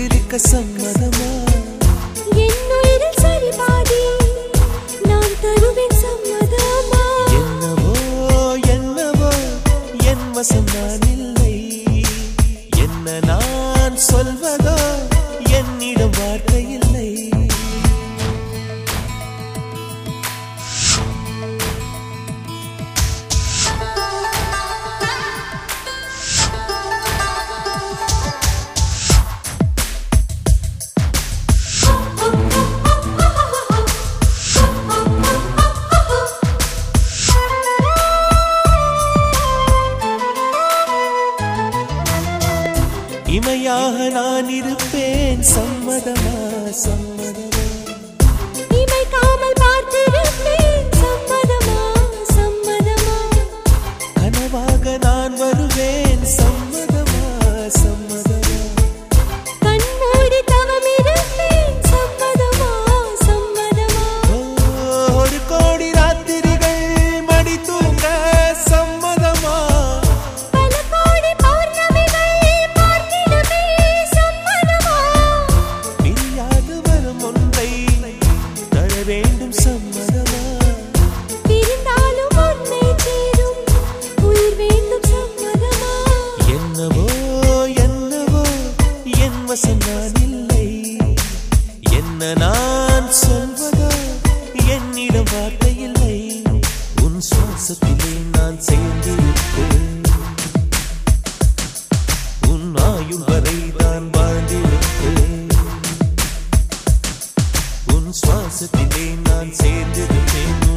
விழிக்க சம்மதமா என்னுயிரில் சரி பாதி நான் தருவேன் சம்மதமா என்னவோ என்னவோ என் வசம் நான் இல்லை என்ன நான் சொல்வதோ என்னிடம் வார்த்தை இல்லை இமையாக நான் இருப்பேன் சம்மதமா சம்மதமா இமைக்காமல் பார்த்திருப்பேன் சம்மதமா சம்மதமா கனவாக நான் வருவேன் சம்மதமா சம்மதமா கண்மூடி தவம் இருப்பேன் சம்மதமா சம்மதமா ஒரு கோடி ராத்திரிகள் மடி தூங்க சம்மதமா பல கோடி பௌர்ணமிகள் பார்த்திடுமே சம்மதமா பிரியாது வரும் ஒன்றை தர வேண்டும் சம்மதமா பிரிந்தாலும் உன்னை சேரும் உயிர் வேண்டும் சம்மதமா என்னவோ என்னவோ என் வசம் நான் இல்லை என்ன நான் சொல்வதோ என்னிடம் வார்த்தை இல்லை உன் சுவாசத்திலே நான் சேர்ந்திருப்பேன் உன் ஆயுள் வரை நான் வாழ்ந்திருப்பேன் உன் சுவாசத்திலே நான் சேர்ந்திருப்பேன்